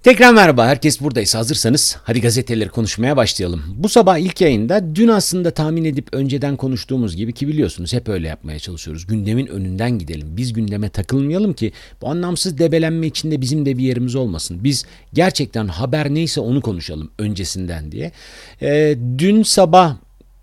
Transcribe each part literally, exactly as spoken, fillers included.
Tekrar merhaba, herkes buradaysa hazırsanız hadi gazeteleri konuşmaya başlayalım. Bu sabah ilk yayında dün aslında tahmin edip önceden konuştuğumuz gibi ki biliyorsunuz hep öyle yapmaya çalışıyoruz. Gündemin önünden gidelim, biz gündeme takılmayalım ki bu anlamsız debelenme içinde bizim de bir yerimiz olmasın. Biz gerçekten haber neyse onu konuşalım öncesinden diye. Ee, dün sabah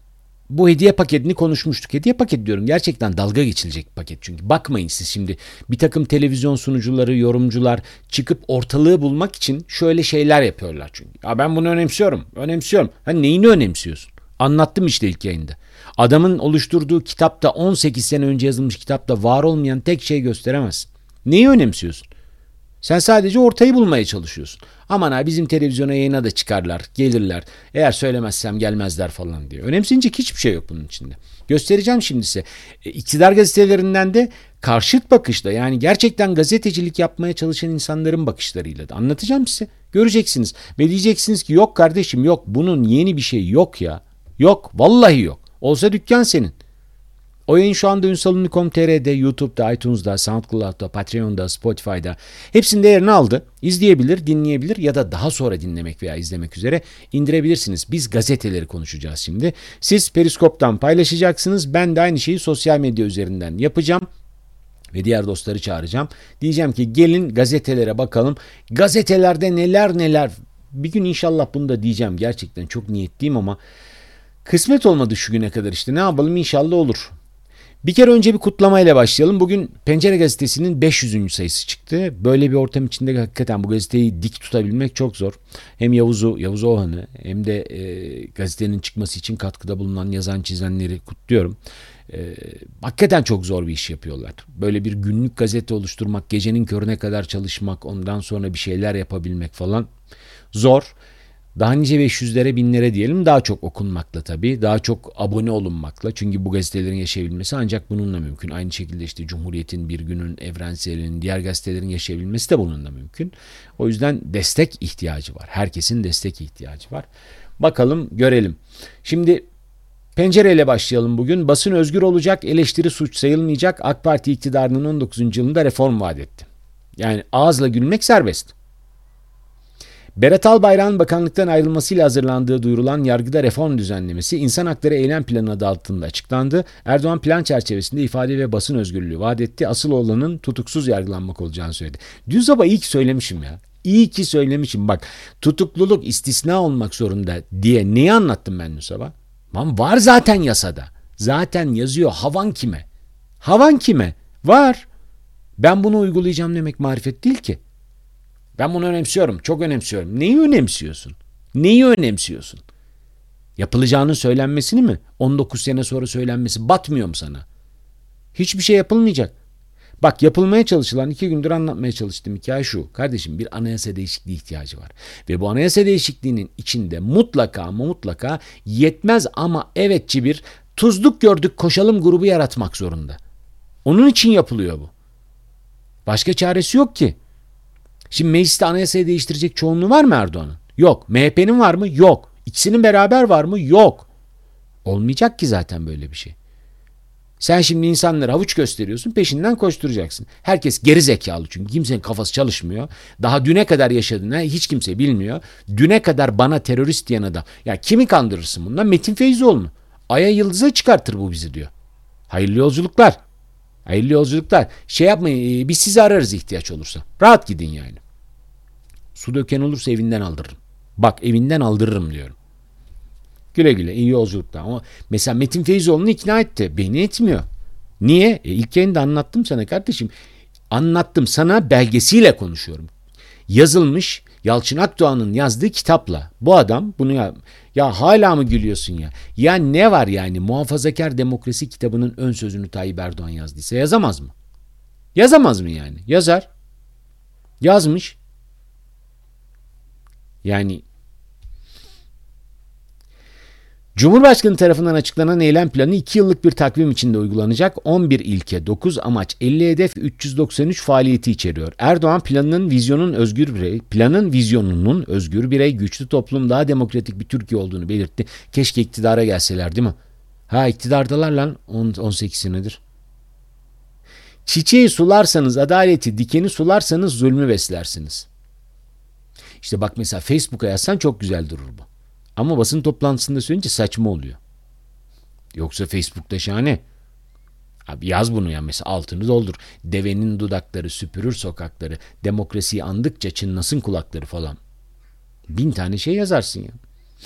bu hediye paketini konuşmuştuk. Hediye paket diyorum, gerçekten dalga geçilecek bir paket. Çünkü bakmayın siz şimdi bir takım televizyon sunucuları, yorumcular çıkıp ortalığı bulmak için şöyle şeyler yapıyorlar çünkü. Ya ben bunu önemsiyorum, önemsiyorum. Ha neyini önemsiyorsun? Anlattım işte ilk yayında. Adamın oluşturduğu kitapta on sekiz sene önce yazılmış kitapta var olmayan tek şey gösteremezsin. Neyi önemsiyorsun? Sen sadece ortayı bulmaya çalışıyorsun. Aman ha bizim televizyona yayına da çıkarlar, gelirler. Eğer söylemezsem gelmezler falan diye. Önemsenecek hiçbir şey yok bunun içinde. Göstereceğim şimdi size. E, iktidar gazetelerinden de karşıt bakışla, yani gerçekten gazetecilik yapmaya çalışan insanların bakışlarıyla da anlatacağım size. Göreceksiniz ve diyeceksiniz ki yok kardeşim yok, bunun yeni bir şey yok ya. Yok, vallahi yok. Olsa dükkan senin. O yayın şu anda ünsalünlü nokta com nokta tr'de, YouTube'da, iTunes'da, SoundCloud'da, Patreon'da, Spotify'da hepsinde yerini aldı. İzleyebilir, dinleyebilir ya da daha sonra dinlemek veya izlemek üzere indirebilirsiniz. Biz gazeteleri konuşacağız şimdi. Siz Periskop'tan paylaşacaksınız. Ben de aynı şeyi sosyal medya üzerinden yapacağım. Ve diğer dostları çağıracağım. Diyeceğim ki gelin gazetelere bakalım. Gazetelerde neler neler. Bir gün inşallah bunu da diyeceğim. Gerçekten çok niyetliyim ama kısmet olmadı şu güne kadar işte. Ne yapalım, inşallah olur. Bir kere önce bir kutlamayla başlayalım. Bugün Pencere Gazetesi'nin beş yüzüncü sayısı çıktı. Böyle bir ortam içinde hakikaten bu gazeteyi dik tutabilmek çok zor. Hem Yavuz'u, Yavuz Oğhan'ı hem de e, gazetenin çıkması için katkıda bulunan yazan çizenleri kutluyorum. E, hakikaten çok zor bir iş yapıyorlar. Böyle bir günlük gazete oluşturmak, gecenin körüne kadar çalışmak, ondan sonra bir şeyler yapabilmek falan zor. Daha nice beş yüzlere, binlere diyelim, daha çok okunmakla tabii, daha çok abone olunmakla. Çünkü bu gazetelerin yaşayabilmesi ancak bununla mümkün. Aynı şekilde işte Cumhuriyet'in, Bir Gün'ün, Evrensel'in, diğer gazetelerin yaşayabilmesi de bununla mümkün. O yüzden destek ihtiyacı var. Herkesin destek ihtiyacı var. Bakalım, görelim. Şimdi pencereyle başlayalım bugün. Basın özgür olacak, eleştiri suç sayılmayacak. AK Parti iktidarının on dokuzuncu yılında reform vaat etti. Yani ağızla gülmek serbest. Berat Albayrak'ın bakanlıktan ayrılmasıyla hazırlandığı duyurulan yargıda reform düzenlemesi İnsan Hakları Eylem Planı adı altında açıklandı. Erdoğan plan çerçevesinde ifade ve basın özgürlüğü vaat etti. Asıl olanın tutuksuz yargılanmak olacağını söyledi. Dün sabah iyi ki söylemişim ya. İyi ki söylemişim. Bak, tutukluluk istisna olmak zorunda diye neyi anlattım ben dün sabah? Lan var zaten yasada. Zaten yazıyor. Havan kime? Havan kime? Var. Ben bunu uygulayacağım demek marifet değil ki. Ben bunu önemsiyorum, çok önemsiyorum. Neyi önemsiyorsun? Neyi önemsiyorsun? Yapılacağının söylenmesini mi? on dokuz sene sonra söylenmesi batmıyor mu sana? Hiçbir şey yapılmayacak. Bak, yapılmaya çalışılan, iki gündür anlatmaya çalıştığım hikaye şu. Kardeşim, bir anayasa değişikliği ihtiyacı var. Ve bu anayasa değişikliğinin içinde mutlaka ama mutlaka yetmez ama evetçi bir tuzluk gördük koşalım grubu yaratmak zorunda. Onun için yapılıyor bu. Başka çaresi yok ki. Şimdi mecliste anayasayı değiştirecek çoğunluğu var mı Erdoğan'ın? Yok. M H P'nin var mı? Yok. İkisinin beraber var mı? Yok. Olmayacak ki zaten böyle bir şey. Sen şimdi insanlara havuç gösteriyorsun, peşinden koşturacaksın. Herkes geri zekalı çünkü kimsenin kafası çalışmıyor. Daha düne kadar yaşadığını hiç kimse bilmiyor. Düne kadar bana terörist diyen adam. Ya kimi kandırırsın bundan? Metin Feyzoğlu'nu. Ay'a yıldıza çıkartır bu bizi diyor. Hayırlı yolculuklar. Hayırlı yolculuklar. Şey yapmayın, biz sizi ararız ihtiyaç olursa. Rahat gidin yani. Su döken olursa evinden aldırırım. Bak, evinden aldırırım diyorum. Güle güle, iyi yolculuklar. Ama mesela Metin Feyzoğlu'nu ikna etti. Beni etmiyor. Niye? E, ilk yayında anlattım sana kardeşim. Anlattım sana, belgesiyle konuşuyorum. Yazılmış, Yalçın Akdoğan'ın yazdığı kitapla. Bu adam bunu ya, ya hala mı gülüyorsun ya? Ya ne var yani, Muhafazakar Demokrasi kitabının ön sözünü Tayyip Erdoğan yazdıysa yazamaz mı? Yazamaz mı yani? Yazar. Yazmış. Yani Cumhurbaşkanı tarafından açıklanan eylem planı iki yıllık bir takvim içinde uygulanacak. on bir ilke, dokuz amaç, elli hedef, üç yüz doksan üç faaliyeti içeriyor. Erdoğan planının vizyonun özgür birey, planın vizyonunun özgür birey, güçlü toplum, daha demokratik bir Türkiye olduğunu belirtti. Keşke iktidara gelseler, değil mi? Ha, iktidardalar lan, on sekiz senedir. Çiçeği sularsanız adaleti, dikeni sularsanız zulmü beslersiniz. İşte bak mesela Facebook'a yazsan çok güzel durur bu. Ama basın toplantısında söyleyince saçma oluyor. Yoksa Facebook'ta şahane. Abi yaz bunu ya, mesela altını doldur. Devenin dudakları süpürür sokakları. Demokrasiyi andıkça çınlasın kulakları falan. Bin tane şey yazarsın ya.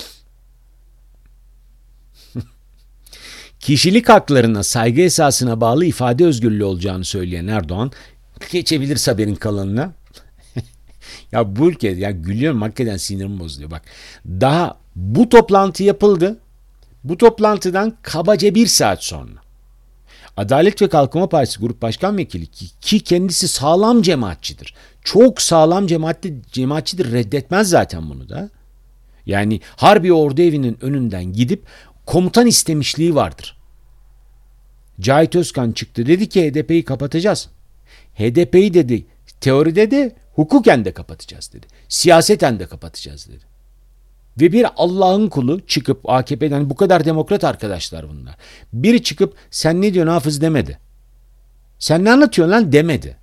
Kişilik haklarına, saygı esasına bağlı ifade özgürlüğü olacağını söyleyen Erdoğan, geçebiliriz haberin kalanına. Ya bu ülke, ya gülüyorum hakikaten, sinirim bozuluyor bak. Daha bu toplantı yapıldı. Bu toplantıdan kabaca bir saat sonra Adalet ve Kalkınma Partisi Grup Başkan Vekili ki, ki kendisi sağlam cemaatçidir. Çok sağlam cemaatli, cemaatçidir, reddetmez zaten bunu da. Yani Harbi Ordu Evi'nin önünden gidip komutan istemişliği vardır. Cahit Özkan çıktı, dedi ki H D P'yi kapatacağız. H D P'yi dedi teoride de hukuken de kapatacağız dedi. Siyaseten de kapatacağız dedi. Ve bir Allah'ın kulu çıkıp A K P'den, bu kadar demokrat arkadaşlar bunlar. Biri çıkıp sen ne diyorsun Hafız demedi. Sen ne anlatıyorsun lan demedi.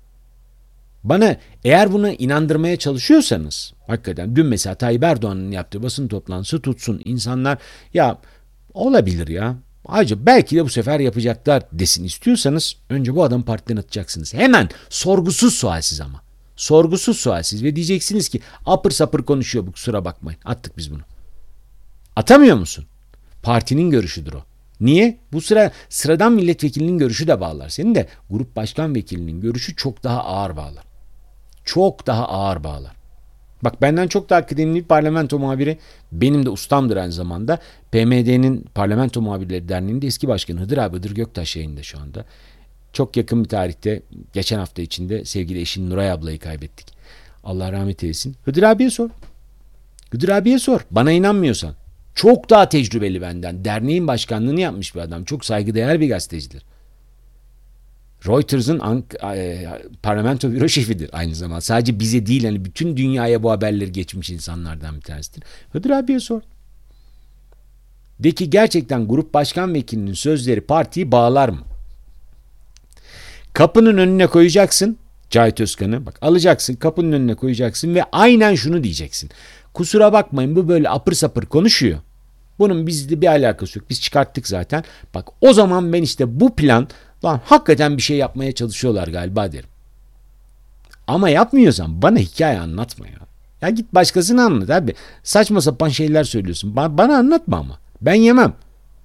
Bana eğer buna inandırmaya çalışıyorsanız, hakikaten dün mesela Tayyip Erdoğan'ın yaptığı basın toplantısı tutsun. İnsanlar ya olabilir ya. Ayrıca belki de bu sefer yapacaklar desin istiyorsanız önce bu adamı partiden atacaksınız. Hemen sorgusuz sualsiz ama. Sorgusuz sualsiz ve diyeceksiniz ki apır sapır konuşuyor bu, kusura bakmayın. Attık biz bunu. Atamıyor musun? Partinin görüşüdür o. Niye? Bu sıra sıradan milletvekilinin görüşü de bağlar. Senin de grup başkan vekilinin görüşü çok daha ağır bağlar. Çok daha ağır bağlar. Bak benden çok daha kıdemli bir parlamento muhabiri, benim de ustamdır aynı zamanda. P M D'nin Parlamento Muhabirleri Derneği'nde eski başkanı Hıdır abi, Hıdır Göktaş yayında şu anda. Çok yakın bir tarihte, geçen hafta içinde sevgili eşin Nuray ablayı kaybettik. Allah rahmet eylesin. Hıdır abiye sor. Hıdır abiye sor. Bana inanmıyorsan. Çok daha tecrübeli benden. Derneğin başkanlığını yapmış bir adam. Çok saygıdeğer bir gazetecidir. Reuters'ın Ank- e, parlamento büro şefidir aynı zamanda. Sadece bize değil, hani bütün dünyaya bu haberleri geçmiş insanlardan bir tanesidir. Hıdır abiye sor. De ki gerçekten grup başkan vekilinin sözleri partiyi bağlar mı? Kapının önüne koyacaksın Cahit Özkan'ı. Bak alacaksın, kapının önüne koyacaksın ve aynen şunu diyeceksin. Kusura bakmayın, bu böyle apır sapır konuşuyor. Bunun bizle bir alakası yok. Biz çıkarttık zaten. Bak o zaman ben işte bu plan, lan hakikaten bir şey yapmaya çalışıyorlar galiba derim. Ama yapmıyorsan bana hikaye anlatma ya. Ya git başkasına anlat abi. Saçma sapan şeyler söylüyorsun. Ba- bana anlatma ama. Ben yemem.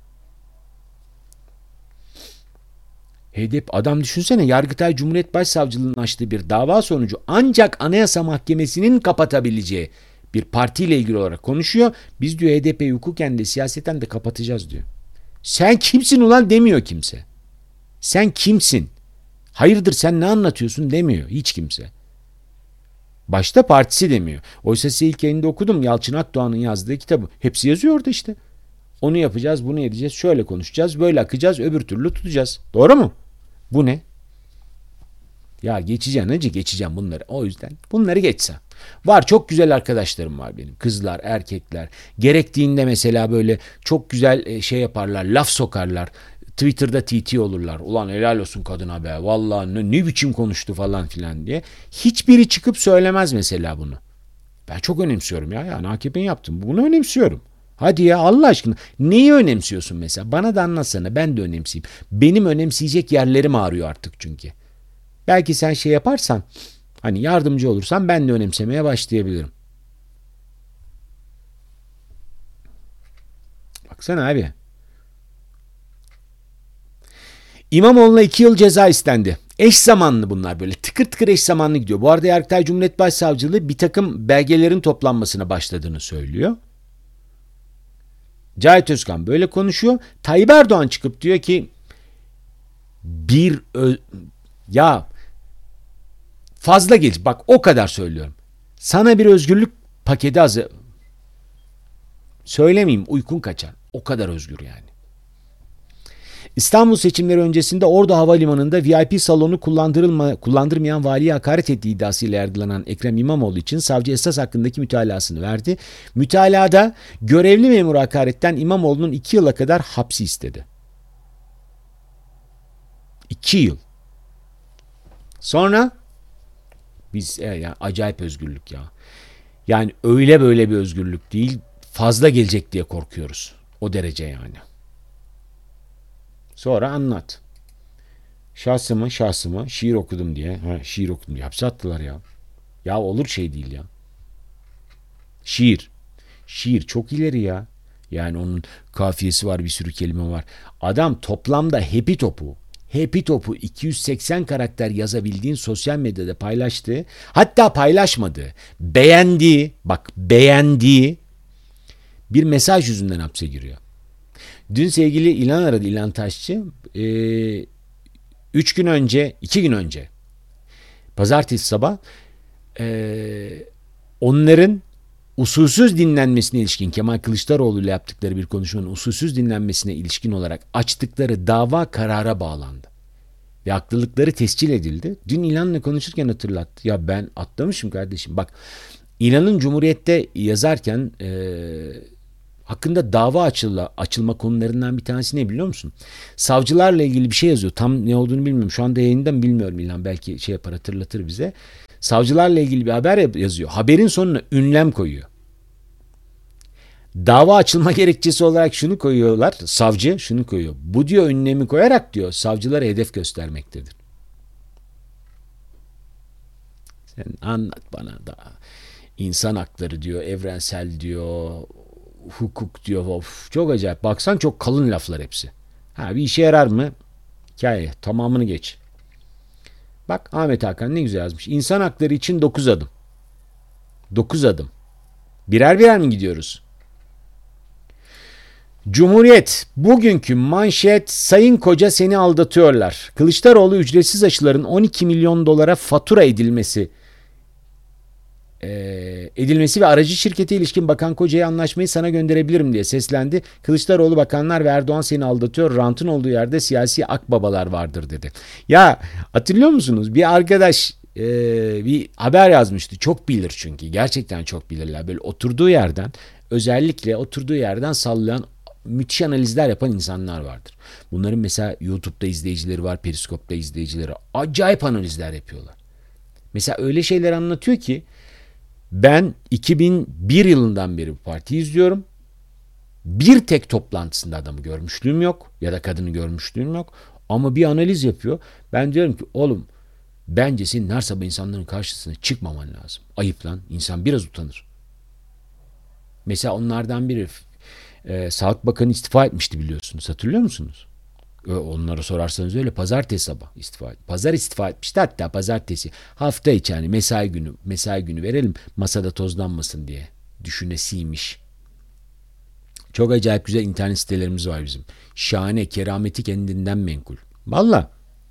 H D P adam, düşünsene, Yargıtay Cumhuriyet Başsavcılığı'nın açtığı bir dava sonucu ancak Anayasa Mahkemesi'nin kapatabileceği bir partiyle ilgili olarak konuşuyor. Biz diyor H D P'yi hukuken de siyaseten de kapatacağız diyor. Sen kimsin ulan demiyor kimse. Sen kimsin? Hayırdır sen ne anlatıyorsun demiyor hiç kimse. Başta partisi demiyor. Oysa size ilk yayında okudum Yalçın Akdoğan'ın yazdığı kitabı. Hepsi yazıyor orada işte. Onu yapacağız, bunu edeceğiz, şöyle konuşacağız, böyle akacağız, öbür türlü tutacağız. Doğru mu? Bu ne? Ya geçeceğim hacı, geçeceğim bunları. O yüzden bunları geçsem. Var, çok güzel arkadaşlarım var benim. Kızlar, erkekler. Gerektiğinde mesela böyle çok güzel şey yaparlar, laf sokarlar. Twitter'da T T olurlar. Ulan helal olsun kadına be. Vallahi ne, ne biçim konuştu falan filan diye. Hiçbiri çıkıp söylemez mesela bunu. Ben çok önemsiyorum ya. Yani A K P'nin yaptım. Bunu önemsiyorum. Hadi ya Allah aşkına. Neyi önemsiyorsun mesela? Bana da anlatsana. Ben de önemseyeyim. Benim önemseyecek yerlerim ağrıyor artık çünkü. Belki sen şey yaparsan, hani yardımcı olursan ben de önemsemeye başlayabilirim. Baksana abi. İmamoğlu'na iki yıl ceza istendi. Eş zamanlı bunlar, böyle tıkır tıkır eş zamanlı gidiyor. Bu arada Yargıtay Cumhuriyet Başsavcılığı bir takım belgelerin toplanmasına başladığını söylüyor. Cahit Özkan böyle konuşuyor. Tayyip Erdoğan çıkıp diyor ki bir ö- ya fazla geç, bak o kadar söylüyorum. Sana bir özgürlük paketi hazır. Söylemeyeyim, uykun kaçar. O kadar özgür yani. İstanbul seçimleri öncesinde Ordu Havalimanı'nda V I P salonu kullandırılma, kullandırmayan valiye hakaret ettiği iddiasıyla yargılanan Ekrem İmamoğlu için savcı esas hakkındaki mütalasını verdi. Mütalada görevli memur hakaretten İmamoğlu'nun iki yıla kadar hapsi istedi. İki yıl. Sonra biz e, ya, acayip özgürlük ya. Yani öyle böyle bir özgürlük değil, fazla gelecek diye korkuyoruz. O derece yani. Sonra anlat. Şahsımı şahsımı şiir okudum diye. Ha, şiir okudum diye. Hapse attılar ya. Ya olur şey değil ya. Şiir. Şiir çok ileri ya. Yani onun kafiyesi var, bir sürü kelime var. Adam toplamda Happy Top'u, Happy Top'u iki yüz seksen karakter yazabildiğin sosyal medyada paylaştığı, hatta paylaşmadığı, beğendiği, bak beğendiği bir mesaj yüzünden hapse giriyor. Dün sevgili İlhan aradı, İlhan Taşçı. Ee, üç gün önce, iki gün önce, pazartesi sabah ee, onların usulsüz dinlenmesine ilişkin, Kemal Kılıçdaroğlu ile yaptıkları bir konuşmanın usulsüz dinlenmesine ilişkin olarak açtıkları dava karara bağlandı. Ve haklılıkları tescil edildi. Dün İlhan'la konuşurken hatırlattı. Ya ben atlamışım kardeşim. Bak, İlhan'ın Cumhuriyet'te yazarken e, hakkında dava açılma, açılma konularından bir tanesi ne biliyor musun? Savcılarla ilgili bir şey yazıyor. Tam ne olduğunu bilmiyorum. Şu anda yayında mı bilmiyorum İlhan. Belki şey yapar, hatırlatır bize. Savcılarla ilgili bir haber yazıyor. Haberin sonuna ünlem koyuyor. Dava açılma gerekçesi olarak şunu koyuyorlar. Savcı şunu koyuyor. Bu diyor ünlemi koyarak diyor savcılara hedef göstermektedir. Sen anlat bana da. İnsan hakları diyor, evrensel diyor, hukuk diyor. Of, çok acayip. Baksan çok kalın laflar hepsi. Ha, bir işe yarar mı? Hikaye. Tamamını geç. Bak Ahmet Hakan ne güzel yazmış. İnsan hakları için dokuz adım. dokuz adım. Birer birer mi gidiyoruz? Cumhuriyet. Bugünkü manşet: Sayın Koca seni aldatıyorlar. Kılıçdaroğlu ücretsiz aşıların on iki milyon dolara fatura edilmesi e, edilmesi ve aracı şirkete ilişkin Bakan Koca'ya anlaşmayı sana gönderebilirim diye seslendi. Kılıçdaroğlu bakanlar ve Erdoğan seni aldatıyor. Rantın olduğu yerde siyasi akbabalar vardır dedi. Ya hatırlıyor musunuz? Bir arkadaş e, bir haber yazmıştı. Çok bilir çünkü. Gerçekten çok bilirler. Böyle oturduğu yerden, özellikle oturduğu yerden sallayan, müthiş analizler yapan insanlar vardır. Bunların mesela YouTube'da izleyicileri var, Periskop'ta izleyicileri. Acayip analizler yapıyorlar. Mesela öyle şeyler anlatıyor ki ben iki bin bir yılından beri bu partiyi izliyorum. Bir tek toplantısında adamı görmüşlüğüm yok ya da kadını görmüşlüğüm yok. Ama bir analiz yapıyor. Ben diyorum ki oğlum, bence senin her sabah insanların karşısına çıkmaman lazım. Ayıp lan. İnsan biraz utanır. Mesela onlardan biri e, Sağlık Bakanı istifa etmişti, biliyorsunuz. Hatırlıyor musunuz? Onlara sorarsanız öyle. Pazartesi sabah istifa etti. Pazar istifa etmişti, hatta pazartesi. Hafta içi yani mesai günü, mesai günü verelim masada tozlanmasın diye düşünesiymiş. Çok acayip güzel internet sitelerimiz var bizim. Şahane, kerameti kendinden menkul. Valla.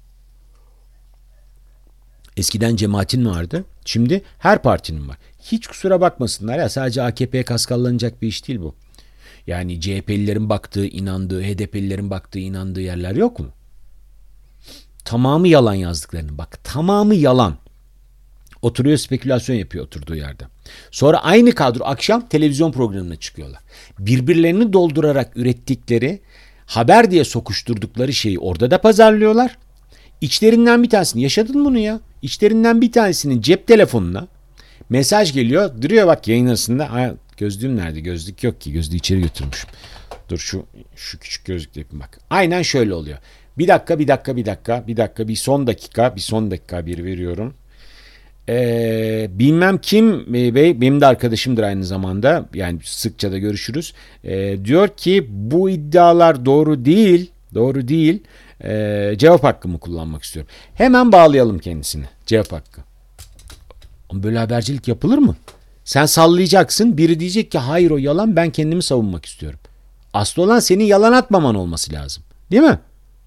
Eskiden cemaatin vardı. Şimdi her partinin var. Hiç kusura bakmasınlar ya, sadece A K P'ye kaskallanacak bir iş değil bu. Yani C H P'lilerin baktığı, inandığı, H D P'lilerin baktığı, inandığı yerler yok mu? Tamamı yalan yazdıklarını. Bak, tamamı yalan. Oturuyor, spekülasyon yapıyor oturduğu yerde. Sonra aynı kadro akşam televizyon programına çıkıyorlar. Birbirlerini doldurarak ürettikleri, haber diye sokuşturdukları şeyi orada da pazarlıyorlar. İçlerinden bir tanesini, yaşadın bunu ya. İçlerinden bir tanesinin cep telefonuna mesaj geliyor. Duruyor bak yayın arasında. Ay, gözlüğüm nerede? Gözlük yok ki. Gözlüğü içeri götürmüşüm. Dur şu şu küçük gözlükle yapayım bak. Aynen şöyle oluyor. Bir dakika, bir dakika, bir dakika, bir dakika, bir son dakika, bir son dakika bir veriyorum. Ee, bilmem kim bey, benim de arkadaşımdır aynı zamanda. Yani sıkça da görüşürüz. Ee, diyor ki bu iddialar doğru değil. Doğru değil. Ee, cevap hakkımı kullanmak istiyorum. Hemen bağlayalım kendisini. Cevap hakkı. Böyle habercilik yapılır mı? Sen sallayacaksın. Biri diyecek ki hayır o yalan, ben kendimi savunmak istiyorum. Aslı olan senin yalan atmaman olması lazım. Değil mi?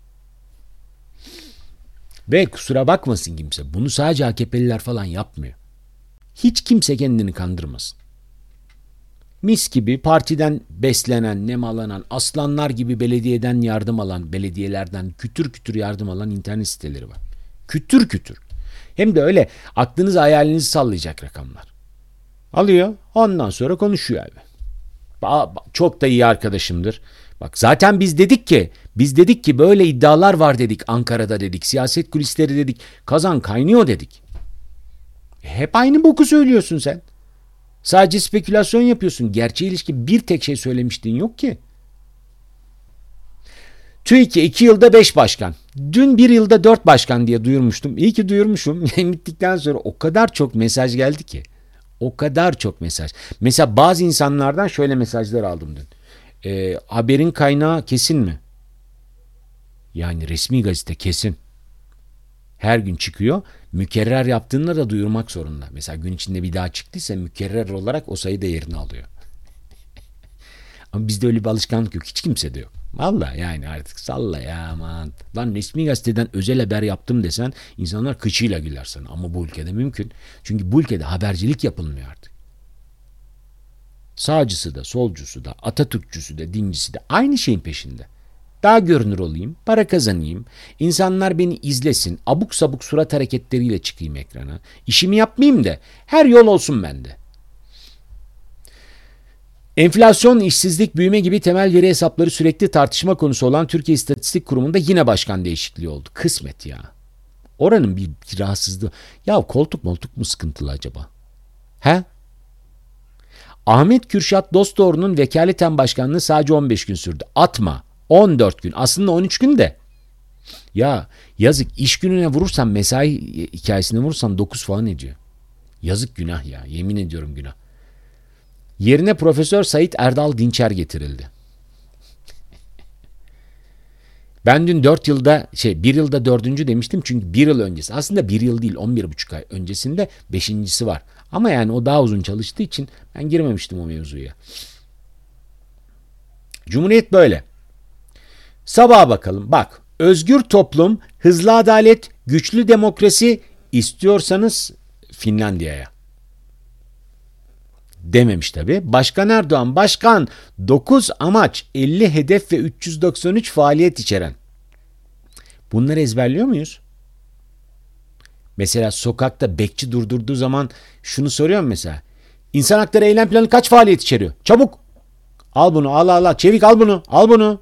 Ve kusura bakmasın kimse. Bunu sadece A K P'liler falan yapmıyor. Hiç kimse kendini kandırmasın. Mis gibi partiden beslenen, nemalanan, aslanlar gibi belediyeden yardım alan, belediyelerden kütür kütür yardım alan internet siteleri var. Kütür kütür. Hem de öyle aklınızı hayalinizi sallayacak rakamlar. Alıyor, ondan sonra konuşuyor abi. Çok da iyi arkadaşımdır. Bak zaten biz dedik ki, biz dedik ki böyle iddialar var dedik, Ankara'da dedik, siyaset kulisleri dedik, kazan kaynıyor dedik. Hep aynı boku söylüyorsun sen. Sadece spekülasyon yapıyorsun. Gerçeğe ilişkin bir tek şey söylemiştin yok ki. TÜİK iki yılda beş başkan. Dün bir yılda dört başkan diye duyurmuştum. İyi ki duyurmuşum. Yayın bittikten sonra o kadar çok mesaj geldi ki. O kadar çok mesaj. Mesela bazı insanlardan şöyle mesajlar aldım dün. Ee, haberin kaynağı kesin mi? Yani resmi gazete kesin. Her gün çıkıyor. Mükerrer yaptığında da duyurmak zorunda. Mesela gün içinde bir daha çıktıysa mükerrer olarak o sayı değerini alıyor. Ama bizde öyle bir alışkanlık yok. Hiç kimse de yok. Valla yani artık salla ya aman. Lan resmi gazeteden özel haber yaptım desen insanlar kıçıyla güler sana. Ama bu ülkede mümkün. Çünkü bu ülkede habercilik yapılmıyor artık. Sağcısı da, solcusu da, Atatürkçüsü de, dincisi de aynı şeyin peşinde. Daha görünür olayım, para kazanayım, insanlar beni izlesin, abuk sabuk surat hareketleriyle çıkayım ekrana. İşimi yapmayayım da her yol olsun bende. Enflasyon, işsizlik, büyüme gibi temel veri hesapları sürekli tartışma konusu olan Türkiye İstatistik Kurumu'nda yine başkan değişikliği oldu. Kısmet ya. Oranın bir, bir rahatsızlığı. Ya koltuk moltuk mu sıkıntılı acaba? He? Ahmet Kürşat Dostoğlu'nun vekaleten başkanlığı sadece on beş gün sürdü. Atma. on dört gün. Aslında on üç gün de. Ya yazık, iş gününe vurursan, mesai hikayesine vurursan dokuz falan ediyor. Yazık, günah ya. Yemin ediyorum günah. Yerine Profesör Sait Erdal Dinçer getirildi. Ben dün dört yılda şey bir yılda dördüncü demiştim çünkü bir yıl öncesi. Aslında bir yıl değil, on bir buçuk ay öncesinde beşincisi var. Ama yani o daha uzun çalıştığı için ben girmemiştim o mevzuya. Cumhuriyet böyle. Sabaha bakalım. Bak, özgür toplum, hızlı adalet, güçlü demokrasi istiyorsanız Finlandiya'ya. Dememiş tabii. Başkan Erdoğan, başkan dokuz amaç, elli hedef ve üç yüz doksan üç faaliyet içeren. Bunları ezberliyor muyuz? Mesela sokakta bekçi durdurduğu zaman şunu soruyorum mesela. İnsan hakları eylem planı kaç faaliyet içeriyor? Çabuk. Al bunu, al al al. Çevik al bunu, al bunu.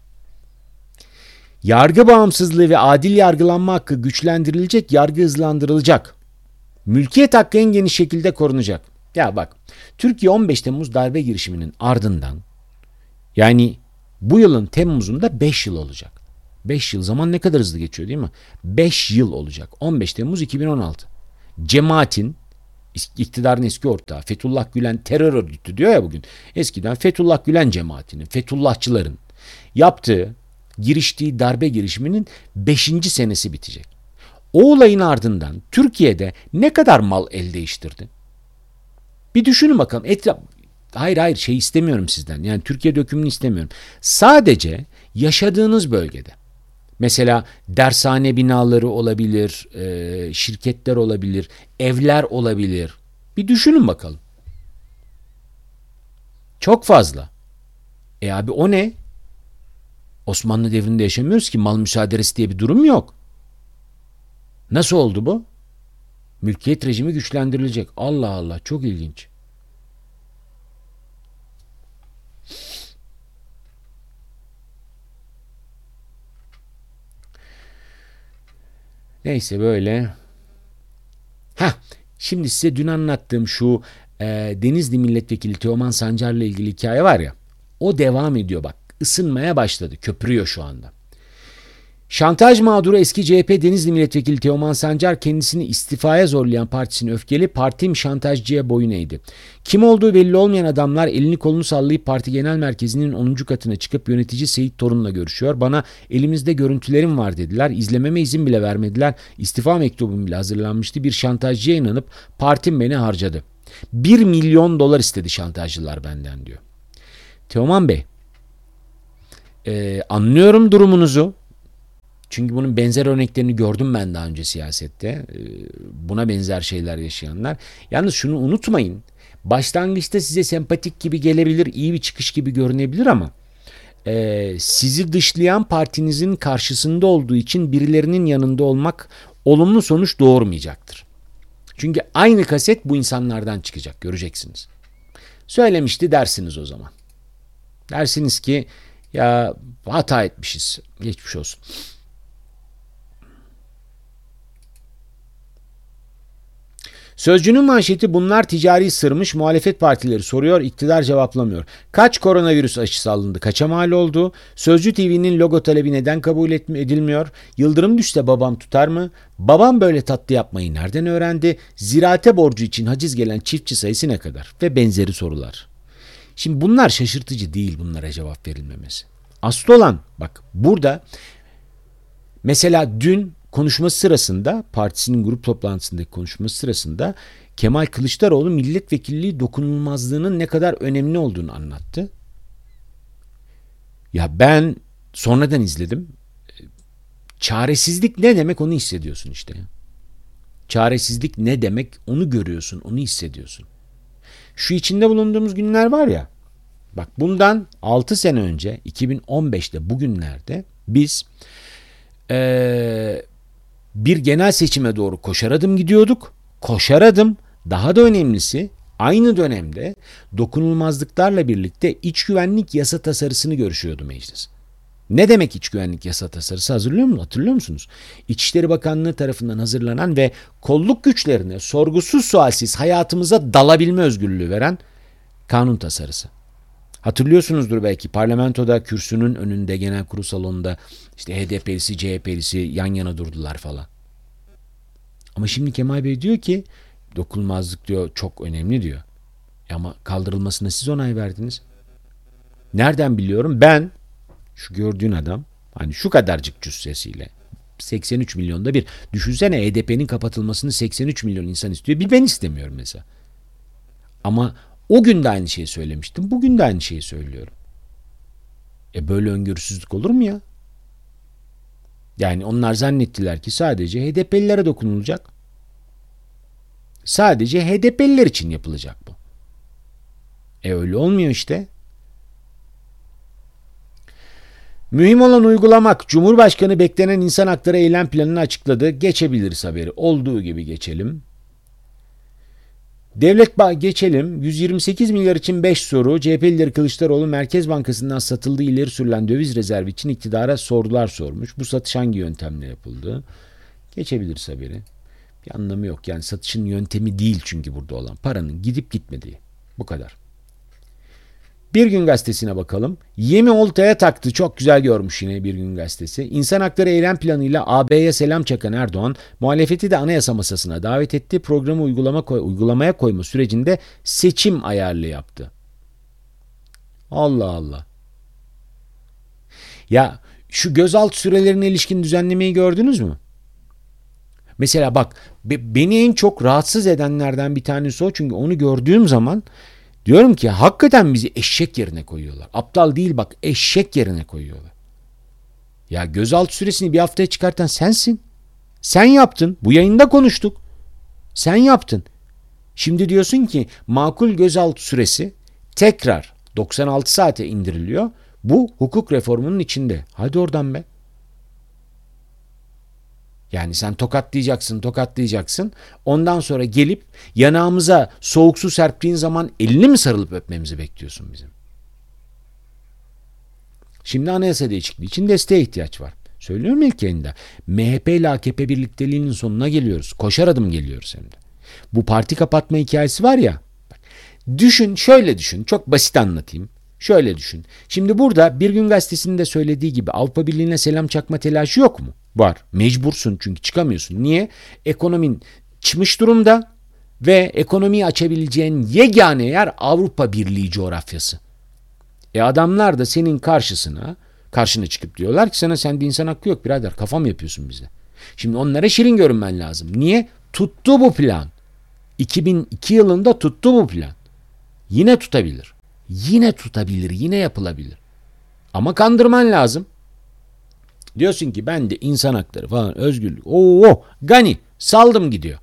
Yargı bağımsızlığı ve adil yargılanma hakkı güçlendirilecek, yargı hızlandırılacak. Mülkiyet hakkı en geniş şekilde korunacak. Ya bak, Türkiye on beş Temmuz darbe girişiminin ardından, yani bu yılın Temmuz'unda beş yıl olacak. beş yıl, zaman ne kadar hızlı geçiyor değil mi? beş yıl olacak. on beş Temmuz iki bin on altı. Cemaatin, iktidarın eski ortağı Fethullah Gülen terör örgütü diyor ya bugün. Eskiden Fethullah Gülen cemaatinin, Fethullahçıların yaptığı, giriştiği darbe girişiminin beşinci senesi bitecek. O olayın ardından Türkiye'de ne kadar mal el değiştirdi? Bir düşünün bakalım. Etraf... Hayır hayır şey istemiyorum sizden. Yani Türkiye dökümünü istemiyorum. Sadece yaşadığınız bölgede. Mesela dershane binaları olabilir, e, şirketler olabilir, evler olabilir. Bir düşünün bakalım. Çok fazla. E abi o ne? Osmanlı devrinde yaşamıyoruz ki, mal müsaadesi diye bir durum yok. Nasıl oldu bu? Mülkiyet rejimi güçlendirilecek. Allah Allah, çok ilginç. Neyse böyle. Heh, şimdi size dün anlattığım şu e, Denizli Milletvekili Teoman Sancar'la ilgili hikaye var ya. O devam ediyor bak. Isınmaya başladı. Köpürüyor şu anda. Şantaj mağduru eski C H P Denizli Milletvekili Teoman Sancar kendisini istifaya zorlayan partisine öfkeli, partim şantajcıya boyun eğdi. Kim olduğu belli olmayan adamlar elini kolunu sallayıp parti genel merkezinin onuncu katına çıkıp yönetici Seyit Torun'la görüşüyor. Bana elimizde görüntülerim var dediler. İzlememe izin bile vermediler. İstifa mektubum bile hazırlanmıştı. Bir şantajcıya inanıp partim beni harcadı. Bir milyon dolar istedi şantajcılar benden diyor. Teoman Bey, e, anlıyorum durumunuzu. Çünkü bunun benzer örneklerini gördüm ben daha önce siyasette. Buna benzer şeyler yaşayanlar. Yalnız şunu unutmayın. Başlangıçta size sempatik gibi gelebilir, iyi bir çıkış gibi görünebilir ama e, sizi dışlayan partinizin karşısında olduğu için birilerinin yanında olmak olumlu sonuç doğurmayacaktır. Çünkü aynı kaset bu insanlardan çıkacak, göreceksiniz. Söylemişti dersiniz o zaman. Dersiniz ki ya hata etmişiz, geçmiş olsun. Sözcünün manşeti bunlar ticari sırmış, muhalefet partileri soruyor, iktidar cevaplamıyor. Kaç koronavirüs aşısı alındı, kaça mal oldu? Sözcü T V'nin logo talebi neden kabul edilmiyor? Yıldırım düşse babam tutar mı? Babam böyle tatlı yapmayı nereden öğrendi? Ziraate borcu için haciz gelen çiftçi sayısı ne kadar? Ve benzeri sorular. Şimdi bunlar şaşırtıcı değil, bunlara cevap verilmemesi. Asıl olan bak burada mesela dün konuşması sırasında, partisinin grup toplantısındaki konuşması sırasında Kemal Kılıçdaroğlu milletvekilliği dokunulmazlığının ne kadar önemli olduğunu anlattı. Ya ben sonradan izledim. Çaresizlik ne demek onu hissediyorsun işte. Çaresizlik ne demek onu görüyorsun, onu hissediyorsun. Şu içinde bulunduğumuz günler var ya, bak bundan altı sene önce iki bin on beşte bugünlerde biz ee, bir genel seçime doğru koşar adım gidiyorduk. Koşar adım, daha da önemlisi aynı dönemde dokunulmazlıklarla birlikte iç güvenlik yasa tasarısını görüşüyordu meclis. Ne demek iç güvenlik yasa tasarısı hazırlıyor musunuz? Hatırlıyor musunuz? İçişleri Bakanlığı tarafından hazırlanan ve kolluk güçlerine sorgusuz sualsiz hayatımıza dalabilme özgürlüğü veren kanun tasarısı. Hatırlıyorsunuzdur belki, parlamentoda kürsünün önünde genel kurul salonunda işte H D P'lisi C H P'lisi yan yana durdular falan. Ama şimdi Kemal Bey diyor ki dokunulmazlık diyor çok önemli diyor. Ama kaldırılmasına siz onay verdiniz. Nereden biliyorum? Ben şu gördüğün adam hani şu kadarcık cüssesiyle seksen üç milyonda bir, düşünsene H D P'nin kapatılmasını seksen üç milyon insan istiyor. Bir ben istemiyorum mesela. Ama o gün de aynı şeyi söylemiştim. Bugün de aynı şeyi söylüyorum. E böyle öngörüsüzlük olur mu ya? Yani onlar zannettiler ki sadece H D P'lilere dokunulacak. Sadece H D P'liler için yapılacak bu. E öyle olmuyor işte. Mühim olan uygulamak. Cumhurbaşkanı beklenen insan hakları eylem planını açıkladı. Geçebiliriz haberi. Olduğu gibi geçelim. Devlet ba- geçelim. yüz yirmi sekiz milyar için beş soru. C H P lideri Kılıçdaroğlu Merkez Bankası'ndan satıldığı ileri sürülen döviz rezervi için iktidara sorular sormuş. Bu satış hangi yöntemle yapıldı? Geçebiliriz haberi. Bir anlamı yok. Yani satışın yöntemi değil çünkü burada olan. Paranın gidip gitmediği. Bu kadar. Bir Gün Gazetesi'ne bakalım. Yemi oltaya taktı. Çok güzel görmüş yine Bir Gün Gazetesi. İnsan Hakları Eylem Planı'yla A B'ye selam çakan Erdoğan, muhalefeti de anayasa masasına davet etti. Programı uygulama koy, uygulamaya koyma sürecinde seçim ayarlı yaptı. Allah Allah. Ya şu gözaltı sürelerine ilişkin düzenlemeyi gördünüz mü? Mesela bak beni en çok rahatsız edenlerden bir tanesi o. Çünkü onu gördüğüm zaman diyorum ki hakikaten bizi eşek yerine koyuyorlar. Aptal değil bak, eşek yerine koyuyorlar. Ya gözaltı süresini bir haftaya çıkartan sensin. Sen yaptın. Bu yayında konuştuk. Sen yaptın. Şimdi diyorsun ki makul gözaltı süresi tekrar doksan altı saate indiriliyor. Bu hukuk reformunun içinde. Hadi oradan be. Yani sen tokatlayacaksın, tokatlayacaksın. Ondan sonra gelip yanağımıza soğuk su serptiğin zaman elini mi sarılıp öpmemizi bekliyorsun bizim? Şimdi anayasa değişikliği için desteğe ihtiyaç var. Söylüyorum ilk yayında. M H P ile A K P birlikteliğinin sonuna geliyoruz. Koşar adım geliyoruz hem de. Bu parti kapatma hikayesi var ya. Düşün, şöyle düşün. Çok basit anlatayım. Şöyle düşün. Şimdi burada Bir Gün Gazetesi'nin de söylediği gibi Avrupa Birliği'ne selam çakma telaşı yok mu? Var. Mecbursun çünkü çıkamıyorsun. Niye? Ekonomin çıkmış durumda ve ekonomiyi açabileceğin yegane yer Avrupa Birliği coğrafyası. E adamlar da senin karşısına, karşına çıkıp diyorlar ki sana sende insan hakkı yok birader, kafam yapıyorsun bize. Şimdi onlara şirin görünmen lazım. Niye? Tuttu bu plan. iki bin iki yılında tuttu bu plan. Yine tutabilir. Yine tutabilir, yine yapılabilir. Ama kandırman lazım. Diyorsun ki ben de insan hakları falan, özgürlük. Oo, gani saldım gidiyor.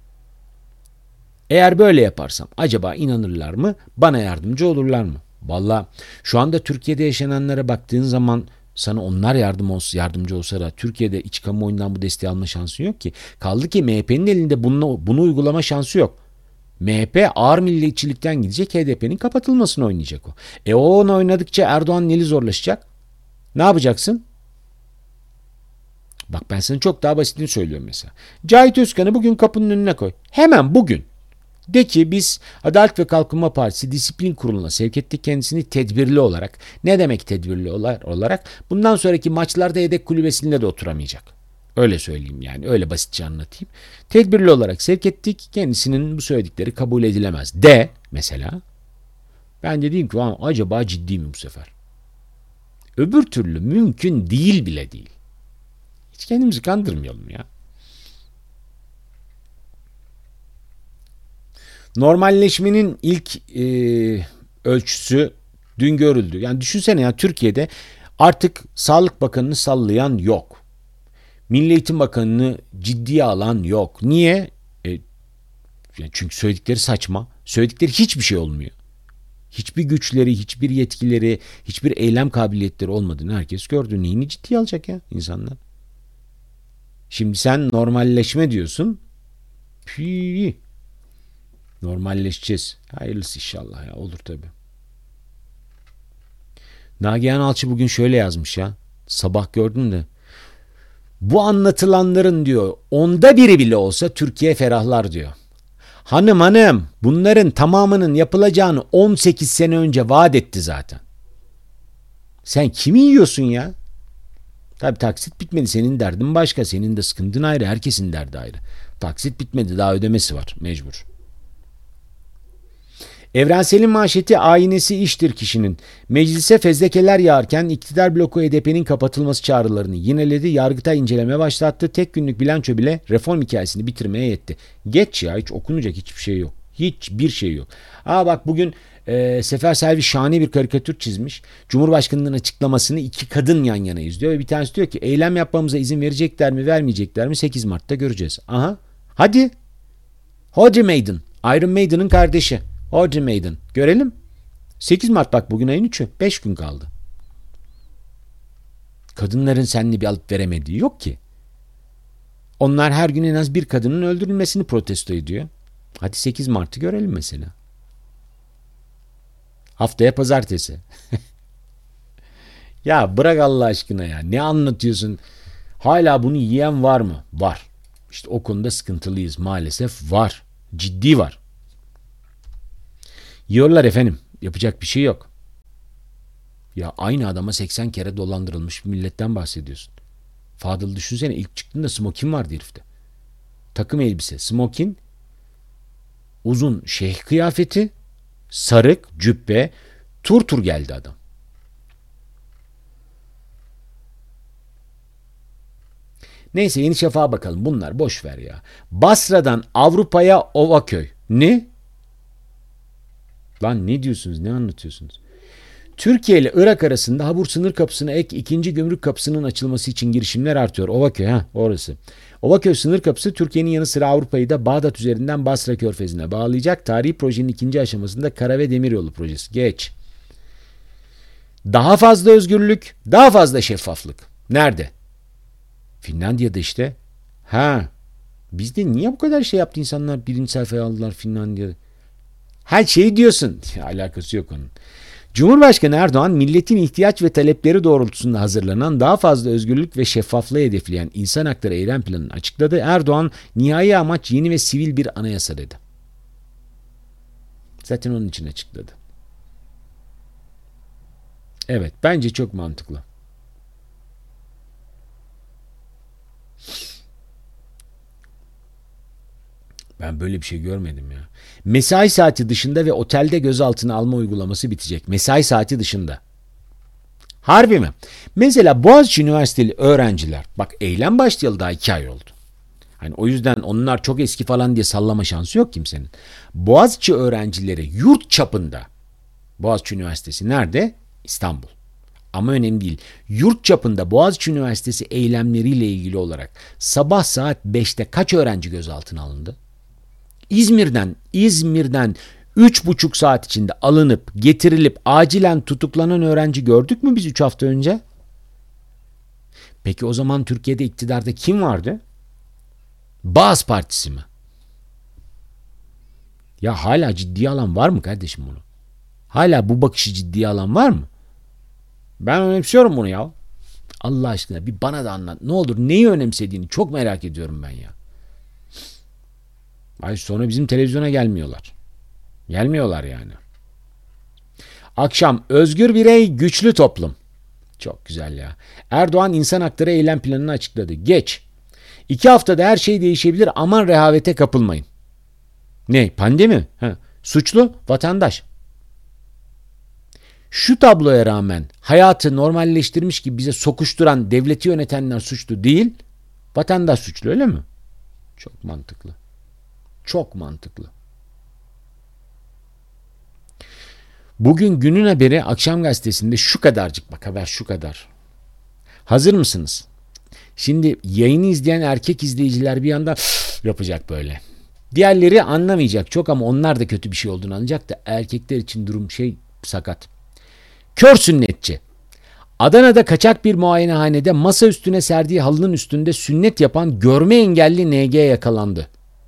Eğer böyle yaparsam acaba inanırlar mı? Bana yardımcı olurlar mı? Vallahi şu anda Türkiye'de yaşananlara baktığın zaman sana onlar yardım olsa, yardımcı olsa da Türkiye'de iç kamuoyundan bu desteği alma şansı yok ki. Kaldı ki M H P'nin elinde bunu, bunu uygulama şansı yok. M H P ağır milliyetçilikten gidecek, H D P'nin kapatılmasını oynayacak o. E o onu oynadıkça Erdoğan'ın eli zorlaşacak. Ne yapacaksın? Bak ben sana çok daha basitini söylüyorum mesela. Cahit Özkan'ı bugün kapının önüne koy. Hemen bugün. De ki biz Adalet ve Kalkınma Partisi Disiplin Kurulu'na sevk ettik kendisini tedbirli olarak. Ne demek tedbirli olarak? Bundan sonraki maçlarda yedek kulübesinde de oturamayacak. Öyle söyleyeyim yani. Öyle basitçe anlatayım. Tedbirli olarak sevk ettik. Kendisinin bu söyledikleri kabul edilemez. De mesela. Ben de diyeyim ki acaba ciddi mi bu sefer? Öbür türlü mümkün değil bile değil. Hiç kendimizi kandırmayalım ya. Normalleşmenin ilk e, ölçüsü dün görüldü. Yani düşünsene ya Türkiye'de artık Sağlık Bakanı'nı sallayan yok. Milli Eğitim Bakanı'nı ciddiye alan yok. Niye? E, yani çünkü söyledikleri saçma. Söyledikleri hiçbir şey olmuyor. Hiçbir güçleri, hiçbir yetkileri, hiçbir eylem kabiliyetleri olmadığını herkes gördü. Neyini ciddiye alacak ya insanlar? Şimdi sen normalleşme diyorsun. Pii. Normalleşeceğiz. Hayırlısı inşallah ya. Olur tabii. Nagihan Alçı bugün şöyle yazmış ya. Sabah gördüm de. Bu anlatılanların diyor onda biri bile olsa Türkiye ferahlar diyor. Hanım hanım bunların tamamının yapılacağını on sekiz sene önce vaat etti zaten. Sen kimi yiyorsun ya? Tabii taksit bitmedi. Senin derdin başka. Senin de sıkıntın ayrı. Herkesin derdi ayrı. Taksit bitmedi. Daha ödemesi var. Mecbur. Evrensel'in manşeti aynesi iştir kişinin. Meclise fezlekeler yağarken iktidar bloku H D P'nin kapatılması çağrılarını yineledi. Yargıtay inceleme başlattı. Tek günlük bilanço bile reform hikayesini bitirmeye yetti. Geç ya hiç okunacak hiçbir şey yok. Hiçbir şey yok. Aa bak bugün e, Sefer Selvi şahane bir karikatür çizmiş. Cumhurbaşkanının açıklamasını iki kadın yan yana izliyor. Ve bir tanesi diyor ki eylem yapmamıza izin verecekler mi vermeyecekler mi sekiz Mart'ta göreceğiz. Aha hadi. Hodri Meydan. Iron Maiden'ın kardeşi. Hodri Meydan. Görelim. sekiz Mart bak bugün ayın üçü. beş gün kaldı. Kadınların seninle bir alıp veremediği yok ki. Onlar her gün en az bir kadının öldürülmesini protesto ediyor. Hadi sekiz Mart'ı görelim mesela. Haftaya pazartesi. Ya bırak Allah aşkına ya. Ne anlatıyorsun? Hala bunu yiyen var mı? Var. İşte o konuda sıkıntılıyız. Maalesef var. Ciddi var. Yiyorlar efendim. Yapacak bir şey yok. Ya aynı adama seksen kere dolandırılmış bir milletten bahsediyorsun. Fadıl düşünsene ilk çıktığında smokin vardı herifte. Takım elbise, smokin, uzun şeyh kıyafeti, sarık, cübbe, tur tur geldi adam. Neyse Yeni Şafak'a bakalım. Bunlar boş ver ya. Basra'dan Avrupa'ya Ovaköy. Ne? Lan ne diyorsunuz? Ne anlatıyorsunuz? Türkiye ile Irak arasında Habur sınır kapısına ek ikinci gümrük kapısının açılması için girişimler artıyor. Ovaköy ha orası. Ovaköy sınır kapısı Türkiye'nin yanı sıra Avrupa'yı da Bağdat üzerinden Basra Körfezi'ne bağlayacak. Tarihi projenin ikinci aşamasında kara ve demiryolu projesi. Geç. Daha fazla özgürlük, daha fazla şeffaflık. Nerede? Finlandiya'da işte. Ha. Bizde niye bu kadar şey yaptı insanlar? Birinci sayfaya aldılar Finlandiya'da. Her şeyi diyorsun. Ya, alakası yok onun. Cumhurbaşkanı Erdoğan milletin ihtiyaç ve talepleri doğrultusunda hazırlanan daha fazla özgürlük ve şeffaflığı hedefleyen insan hakları eylem planını açıkladı. Erdoğan nihai amaç yeni ve sivil bir anayasa dedi. Zaten onun için açıkladı. Evet bence çok mantıklı. Ben böyle bir şey görmedim ya. Mesai saati dışında ve otelde gözaltına alma uygulaması bitecek. Mesai saati dışında. Harbi mi? Mesela Boğaziçi Üniversiteli öğrenciler, bak eylem başlayalı daha iki ay oldu. Hani o yüzden onlar çok eski falan diye sallama şansı yok kimsenin. Boğaziçi öğrencileri yurt çapında, Boğaziçi Üniversitesi nerede? İstanbul. Ama önemli değil. Yurt çapında Boğaziçi Üniversitesi eylemleriyle ilgili olarak sabah saat beşte kaç öğrenci gözaltına alındı? İzmir'den, İzmir'den üç buçuk saat içinde alınıp getirilip acilen tutuklanan öğrenci gördük mü biz üç hafta önce? Peki o zaman Türkiye'de iktidarda kim vardı? Baas Partisi mi? Ya hala ciddiye alan var mı kardeşim bunu? Hala bu bakışı ciddiye alan var mı? Ben önemsiyorum bunu ya. Allah aşkına bir bana da anlat. Ne olur neyi önemsediğini çok merak ediyorum ben ya. Ay sonra bizim televizyona gelmiyorlar. Gelmiyorlar yani. Akşam özgür birey, güçlü toplum. Çok güzel ya. Erdoğan insan hakları eylem planını açıkladı. Geç. İki haftada her şey değişebilir. Aman rehavete kapılmayın. Ne? Pandemi? Ha. Suçlu vatandaş. Şu tabloya rağmen hayatı normalleştirmiş gibi bize sokuşturan devleti yönetenler suçlu değil, vatandaş suçlu, öyle mi? Çok mantıklı. Çok mantıklı. Bugün günün haberi Akşam Gazetesi'nde şu kadarcık, bak haber şu kadar. Hazır mısınız? Şimdi yayını izleyen erkek izleyiciler bir anda yapacak böyle. Diğerleri anlamayacak çok ama onlar da kötü bir şey olduğunu anlayacak da erkekler için durum şey sakat. Kör sünnetçi. Adana'da kaçak bir muayenehanede masa üstüne serdiği halının üstünde sünnet yapan görme engelli N G yakalandı.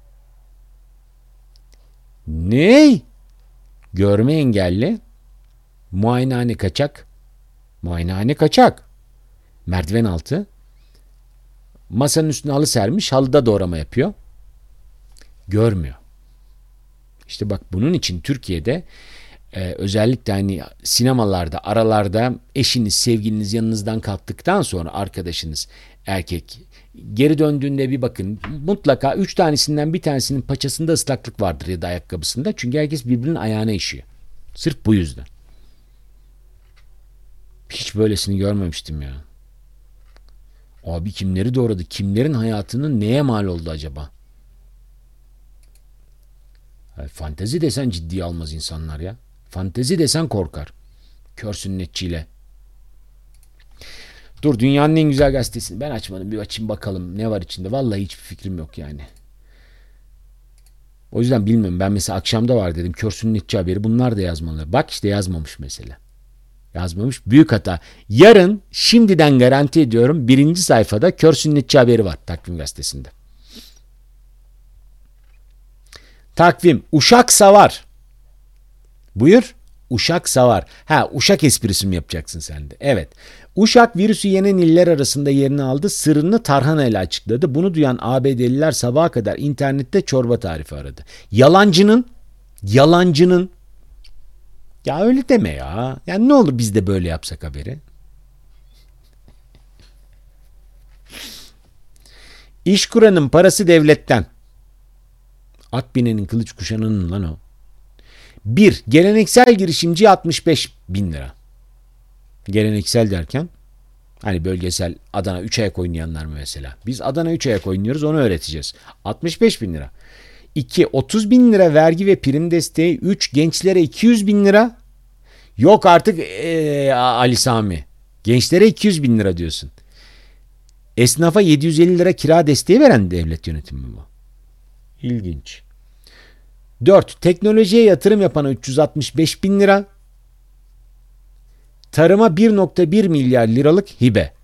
Ne? Görme engelli muayenehane kaçak. Muayenehane kaçak. Merdiven altı. Masanın üstüne halı sermiş, halıda doğrama yapıyor. Görmüyor. İşte bak bunun için Türkiye'de e, özellikle hani sinemalarda, aralarda eşiniz, sevgiliniz yanınızdan kalktıktan sonra arkadaşınız erkek geri döndüğünde bir bakın, mutlaka üç tanesinden bir tanesinin paçasında ıslaklık vardır ya da ayakkabısında. Çünkü herkes birbirinin ayağına işiyor. Sırf bu yüzden. Hiç böylesini görmemiştim ya. Abi kimleri doğradı? Kimlerin hayatının neye mal oldu acaba? Yani fantezi desen ciddiye almaz insanlar ya. Fantezi desen korkar. Kör sünnetçiyle. Dur, dünyanın en güzel gazetesini ben açmadım. Bir açayım bakalım ne var içinde. Vallahi hiçbir fikrim yok yani. O yüzden bilmiyorum. Ben mesela akşamda var dedim. Kör sünnetçi haberi. Bunlar da yazmalı. Bak işte yazmamış mesela. Yazmamış. Büyük hata. Yarın şimdiden garanti ediyorum birinci sayfada kör sünnetçi haberi var Takvim Gazetesi'nde. Takvim. Uşak Savar. Buyur. Uşak Savar. Ha, Uşak esprisi mi yapacaksın sen de? Evet. Uşak virüsü yenen iller arasında yerini aldı. Sırrını tarhana ile açıkladı. Bunu duyan A B D'liler sabaha kadar internette çorba tarifi aradı. Yalancının yalancının ya öyle deme ya. Yani ne olur biz de böyle yapsak haberi. İş kuranın parası devletten. At binenin kılıç kuşanının lan o. Bir, geleneksel girişimci altmış beş bin lira. Geleneksel derken hani bölgesel Adana üç ayak oynayanlar mı mesela? Biz Adana üç ayak oynuyoruz, onu öğreteceğiz. altmış beş bin lira. iki, otuz bin lira vergi ve prim desteği. üç, gençlere iki yüz bin lira. Yok artık ee, Ali Sami. Gençlere iki yüz bin lira diyorsun. Esnafa yedi yüz elli lira kira desteği veren devlet yönetimi bu. İlginç. dört. Teknolojiye yatırım yapana üç yüz altmış beş bin lira. Tarıma bir virgül bir milyar liralık hibe.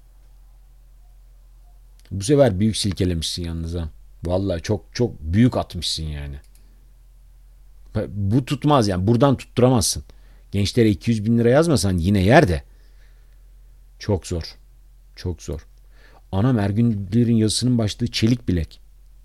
Bu sefer büyük silkelemişsin yalnız ha. Vallahi çok çok büyük atmışsın yani. Bu tutmaz yani. Buradan tutturamazsın. Gençlere iki yüz bin lira yazmasan yine yer de. Çok zor. Çok zor. Anam Ergünlerin yazısının başlığı çelik bilek.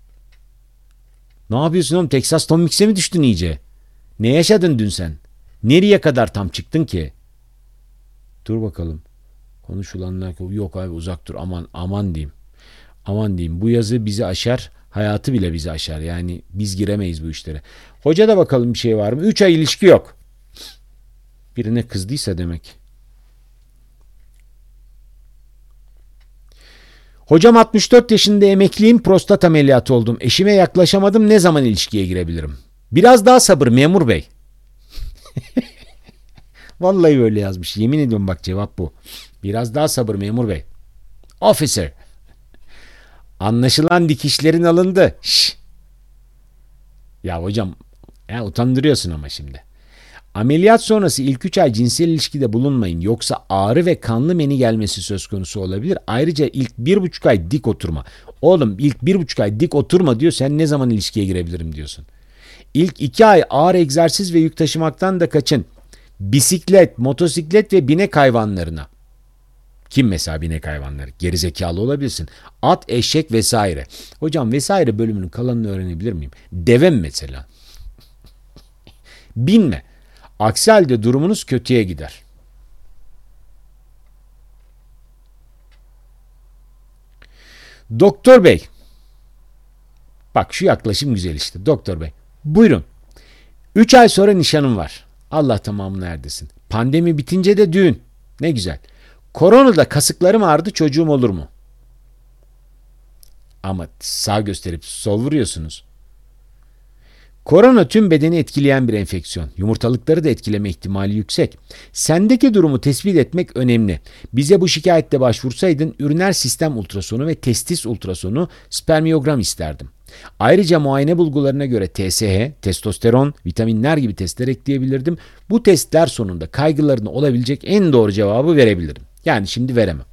Ne yapıyorsun oğlum? Texas Tom Mix'e mi düştün iyice? Ne yaşadın dün sen? Nereye kadar tam çıktın ki? Dur bakalım. Konuşulanlar yok abi, uzak dur. Aman aman diyeyim. Aman diyeyim. Bu yazı bizi aşar. Hayatı bile bizi aşar. Yani biz giremeyiz bu işlere. Hoca da bakalım bir şey var mı? üç ay ilişki yok. Birine kızdıysa demek. Hocam altmış dört yaşında emekliyim, prostat ameliyatı oldum. Eşime yaklaşamadım, ne zaman ilişkiye girebilirim? Biraz daha sabır memur bey. Vallahi öyle yazmış. Yemin ediyorum bak, cevap bu. Biraz daha sabır memur bey. Officer. Anlaşılan dikişlerin alındı. Şş. Ya hocam ya utandırıyorsun ama şimdi. Ameliyat sonrası ilk üç ay cinsel ilişkide bulunmayın. Yoksa ağrı ve kanlı meni gelmesi söz konusu olabilir. Ayrıca ilk bir buçuk ay dik oturma. Oğlum ilk bir buçuk ay dik oturma diyor. Sen ne zaman ilişkiye girebilirim diyorsun. İlk iki ay ağır egzersiz ve yük taşımaktan da kaçın. Bisiklet, motosiklet ve binek hayvanlarına. Kim mesela binek hayvanları? Gerizekalı olabilirsin. At, eşek vesaire. Hocam vesaire bölümünün kalanını öğrenebilir miyim? Deve mi mesela? Binme. Aksi halde durumunuz kötüye gider. Doktor bey. Bak şu yaklaşım güzel işte. Doktor bey. Buyurun. Üç ay sonra nişanım var. Allah tamamını erdesin. Pandemi bitince de düğün. Ne güzel. Koronada kasıklarım ağrıdı, çocuğum olur mu? Ama sağ gösterip sol vuruyorsunuz. Korona tüm bedeni etkileyen bir enfeksiyon. Yumurtalıkları da etkileme ihtimali yüksek. Sendeki durumu tespit etmek önemli. Bize bu şikayette başvursaydın üriner sistem ultrasonu ve testis ultrasonu, spermiyogram isterdim. Ayrıca muayene bulgularına göre T S H, testosteron, vitaminler gibi testler ekleyebilirdim. Bu testler sonunda kaygılarına olabilecek en doğru cevabı verebilirim. Yani şimdi veremem.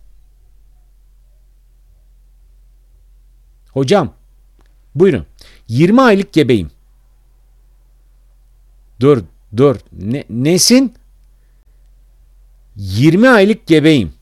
Hocam, buyurun. yirmi aylık gebeyim. Dur, dur. Ne, nesin? yirmi aylık gebeyim.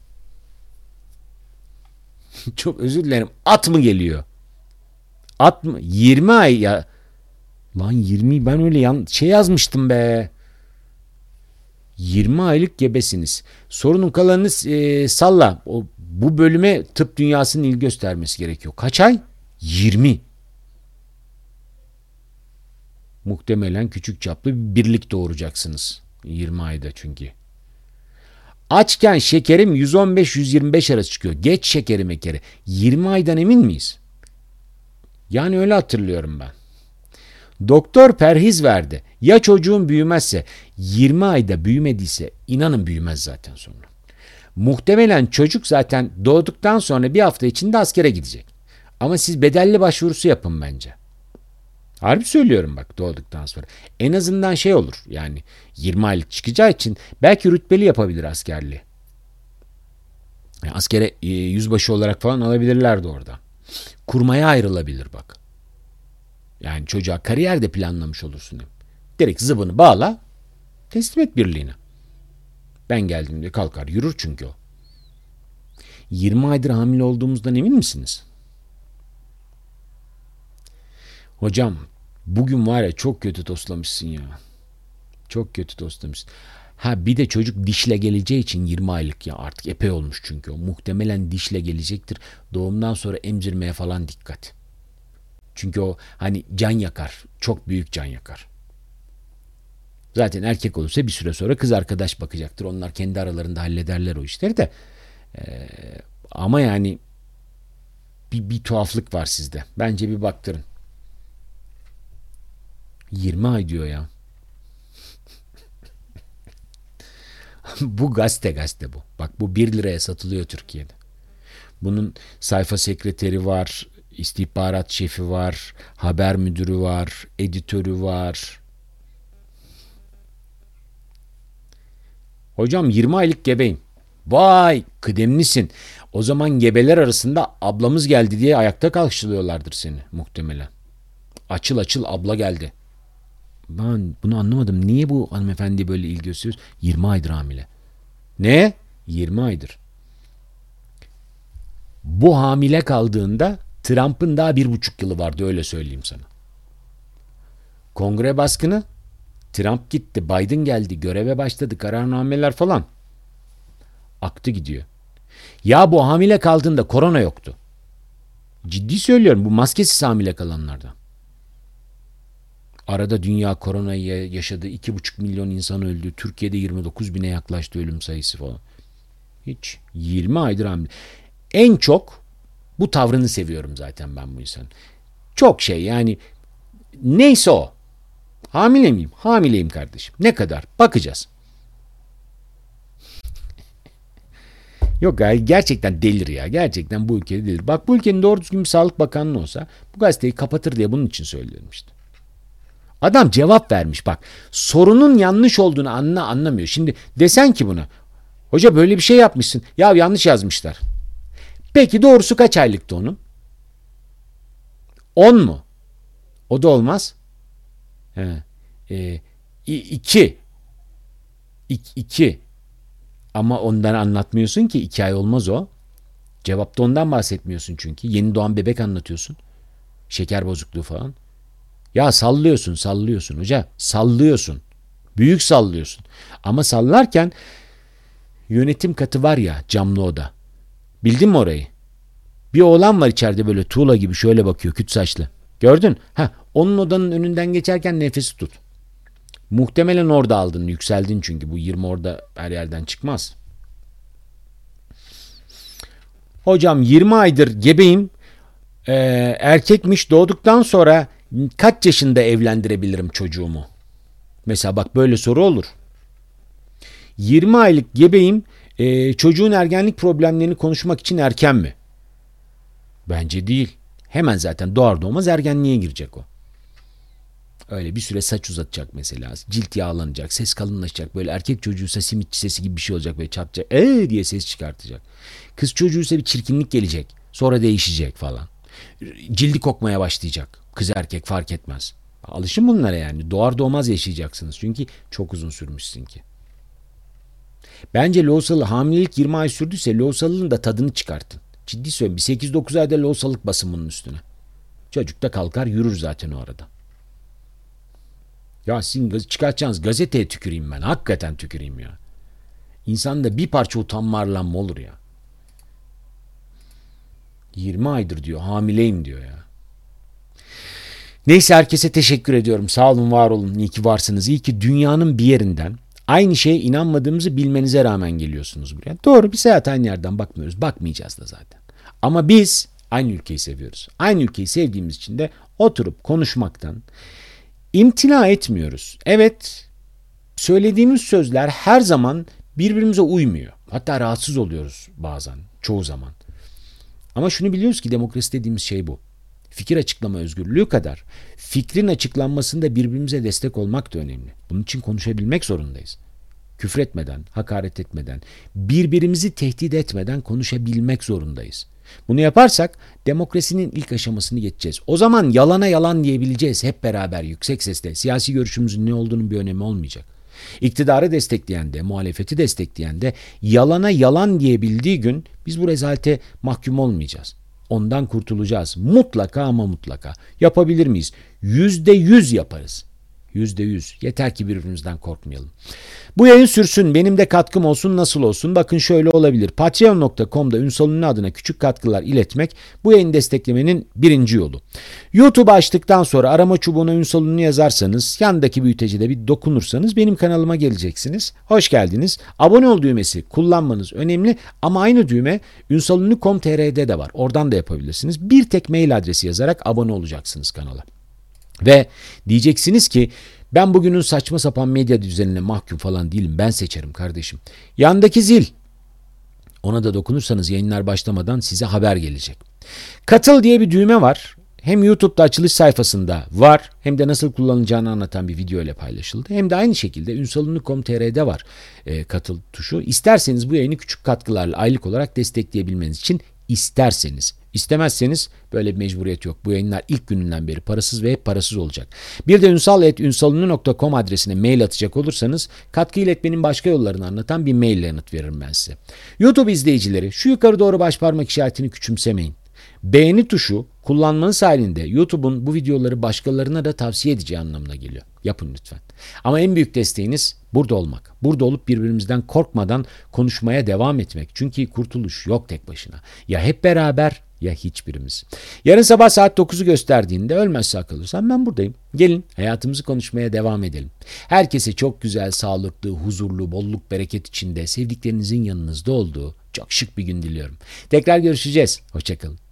Çok özür dilerim. At mı geliyor? At mı? yirmi ay ya. Lan yirmi ben öyle yan şey yazmıştım be. yirmi aylık gebesiniz. Sorunun kalanını e, salla. O, bu bölüme tıp dünyasının ilgi göstermesi gerekiyor. Kaç ay? yirmi. Muhtemelen küçük çaplı bir birlik doğuracaksınız. yirmi ayda çünkü. Açken şekerim yüz on beş yüz yirmi beş arası çıkıyor. Geç şekeri mekeri. yirmi aydan emin miyiz? Yani öyle hatırlıyorum ben. Doktor perhiz verdi. Ya çocuğun büyümezse, yirmi ayda büyümediyse inanın büyümez zaten sonra. Muhtemelen çocuk zaten doğduktan sonra bir hafta içinde askere gidecek. Ama siz bedelli başvurusu yapın bence. Harbi söylüyorum bak doğduktan sonra. En azından şey olur yani yirmi aylık çıkacağı için belki rütbeli yapabilir askerliği. Yani askere e, yüzbaşı olarak falan alabilirlerdi orada. Kurmaya ayrılabilir bak. Yani çocuğa kariyer de planlamış olursun. Direkt zıbını bağla, teslim et birliğine. Ben geldiğimde kalkar yürür çünkü o. yirmi aydır hamile olduğumuzdan emin misiniz? Hocam bugün var ya çok kötü toslamışsın ya. Çok kötü toslamışsın. Ha bir de çocuk dişle geleceği için yirmi aylık ya artık epey olmuş çünkü o. Muhtemelen dişle gelecektir. Doğumdan sonra emzirmeye falan dikkat. Çünkü o hani can yakar. Çok büyük can yakar. Zaten erkek olursa bir süre sonra kız arkadaş bakacaktır. Onlar kendi aralarında hallederler o işleri de. Ee, ama yani bir, bir tuhaflık var sizde. Bence bir baktırın. yirmi ay diyor ya. Bu gazete gazete bu. Bak bu bir liraya satılıyor Türkiye'de. Bunun sayfa sekreteri var, istihbarat şefi var, haber müdürü var, editörü var. Hocam yirmi aylık gebeyim. Vay kıdemlisin. O zaman gebeler arasında ablamız geldi diye ayakta karşılıyorlardır seni muhtemelen. Açıl açıl abla geldi. Ben bunu anlamadım. Niye bu hanımefendi böyle ilgi gösteriyoruz? yirmi aydır hamile. Ne? yirmi aydır. Bu hamile kaldığında Trump'ın daha bir buçuk yılı vardı öyle söyleyeyim sana. Kongre baskını Trump gitti, Biden geldi, göreve başladı, kararnameler falan. Aktı gidiyor. Ya bu hamile kaldığında korona yoktu. Ciddi söylüyorum bu maskesiz hamile kalanlardan. Arada dünya koronayı yaşadı. iki buçuk milyon insan öldü. Türkiye'de yirmi dokuz bine yaklaştı ölüm sayısı falan. Hiç. yirmi aydır hamile. En çok bu tavrını seviyorum zaten ben bu insanın. Çok şey yani neyse o. Hamile miyim? Hamileyim kardeşim. Ne kadar? Bakacağız. Yok ya gerçekten delir ya. Gerçekten bu ülkede delir. Bak bu ülkenin doğru düzgün bir sağlık bakanlığı olsa bu gazeteyi kapatır diye bunun için söylüyorum işte. Adam cevap vermiş bak. Sorunun yanlış olduğunu anla anlamıyor. Şimdi desen ki buna. Hoca böyle bir şey yapmışsın. Ya yanlış yazmışlar. Peki doğrusu kaç aylıktı onun? on mu? O da olmaz. He. E, iki. İ, iki. Ama ondan anlatmıyorsun ki, iki ay olmaz o. Cevapta ondan bahsetmiyorsun çünkü. Yeni doğan bebek anlatıyorsun. Şeker bozukluğu falan. Ya sallıyorsun sallıyorsun hoca. Sallıyorsun. Büyük sallıyorsun. Ama sallarken yönetim katı var ya, camlı oda. Bildin mi orayı? Bir oğlan var içeride böyle tuğla gibi şöyle bakıyor, küt saçlı. Gördün? Ha, onun odanın önünden geçerken nefesi tut. Muhtemelen orada aldın, yükseldin çünkü bu yirmi orada her yerden çıkmaz. Hocam yirmi aydır gebeyim. Ee, erkekmiş, doğduktan sonra kaç yaşında evlendirebilirim çocuğumu? Mesela bak, böyle soru olur. yirmi aylık gebeyim, e, çocuğun ergenlik problemlerini konuşmak için erken mi? Bence değil. Hemen zaten doğar doğmaz ergenliğe girecek o. Öyle bir süre saç uzatacak mesela. Cilt yağlanacak, ses kalınlaşacak. Böyle erkek çocuğuysa simitçi sesi gibi bir şey olacak. Böyle çarpacak. Eee diye ses çıkartacak. Kız çocuğuysa bir çirkinlik gelecek. Sonra değişecek falan. Cildi kokmaya başlayacak. Kız erkek fark etmez. Alışın bunlara yani. Doğar doğmaz yaşayacaksınız. Çünkü çok uzun sürmüşsün ki. Bence lohusalı hamilelik yirmi ay sürdüyse lohusalının da tadını çıkartın. Ciddi söylüyorum. Bir sekiz dokuz ayda lohusalık basın bunun üstüne. Çocuk da kalkar yürür zaten o arada. Ya sizin çıkartacağınız gazeteye tüküreyim ben. Hakikaten tüküreyim ya. İnsanda bir parça utanma arlanma olur ya. yirmi aydır diyor, hamileyim diyor ya. Neyse, herkese teşekkür ediyorum. Sağ olun, var olun. İyi ki varsınız. İyi ki dünyanın bir yerinden aynı şeye inanmadığımızı bilmenize rağmen geliyorsunuz buraya. Doğru, biz hayat aynı yerden bakmıyoruz. Bakmayacağız da zaten. Ama biz aynı ülkeyi seviyoruz. Aynı ülkeyi sevdiğimiz için de oturup konuşmaktan imtina etmiyoruz. Evet, söylediğimiz sözler her zaman birbirimize uymuyor. Hatta rahatsız oluyoruz bazen, çoğu zaman. Ama şunu biliyoruz ki demokrasi dediğimiz şey bu. Fikir açıklama özgürlüğü kadar fikrin açıklanmasında birbirimize destek olmak da önemli. Bunun için konuşabilmek zorundayız. Küfretmeden, hakaret etmeden, birbirimizi tehdit etmeden konuşabilmek zorundayız. Bunu yaparsak demokrasinin ilk aşamasını geçeceğiz. O zaman yalana yalan diyebileceğiz hep beraber yüksek sesle. Siyasi görüşümüzün ne olduğunun bir önemi olmayacak. İktidarı destekleyen de, muhalefeti destekleyen de yalana yalan diyebildiği gün biz bu rezalete mahkum olmayacağız. Ondan kurtulacağız. Mutlaka ama mutlaka. Yapabilir miyiz? Yüzde yüz yaparız. Yüzde yüz. Yeter ki birbirimizden korkmayalım. Bu yayın sürsün. Benim de katkım olsun. Nasıl olsun? Bakın şöyle olabilir. patreon nokta com'da Ünsal Ünlü adına küçük katkılar iletmek bu yayını desteklemenin birinci yolu. YouTube açtıktan sonra arama çubuğuna Ünsal Ünlü yazarsanız, yandaki büyütecide bir dokunursanız benim kanalıma geleceksiniz. Hoş geldiniz. Abone ol düğmesi kullanmanız önemli ama aynı düğme ünsal ünlü nokta com nokta tr'de de var. Oradan da yapabilirsiniz. Bir tek mail adresi yazarak abone olacaksınız kanala. Ve diyeceksiniz ki ben bugünün saçma sapan medya düzenine mahkum falan değilim. Ben seçerim kardeşim. Yandaki zil. Ona da dokunursanız yayınlar başlamadan size haber gelecek. Katıl diye bir düğme var. Hem YouTube'da açılış sayfasında var, hem de nasıl kullanılacağını anlatan bir video ile paylaşıldı. Hem de aynı şekilde ünsal ünlü nokta com nokta tr'de var e, katıl tuşu. İsterseniz bu yayını küçük katkılarla aylık olarak destekleyebilmeniz için isterseniz. İstemezseniz böyle bir mecburiyet yok. Bu yayınlar ilk gününden beri parasız ve hep parasız olacak. Bir de ünsal et ünsal ünlü nokta com adresine mail atacak olursanız katkı iletmenin başka yollarını anlatan bir maille yanıt veririm ben size. YouTube izleyicileri, şu yukarı doğru baş parmak işaretini küçümsemeyin. Beğeni tuşu kullanmanız halinde YouTube'un bu videoları başkalarına da tavsiye edeceği anlamına geliyor. Yapın lütfen. Ama en büyük desteğiniz burada olmak. Burada olup birbirimizden korkmadan konuşmaya devam etmek. Çünkü kurtuluş yok tek başına. Ya hep beraber ya hiçbirimiz. Yarın sabah saat dokuzu gösterdiğinde ölmezse akılırsan ben buradayım. Gelin hayatımızı konuşmaya devam edelim. Herkese çok güzel, sağlıklı, huzurlu, bolluk, bereket içinde sevdiklerinizin yanınızda olduğu çok şık bir gün diliyorum. Tekrar görüşeceğiz. Hoşça kalın.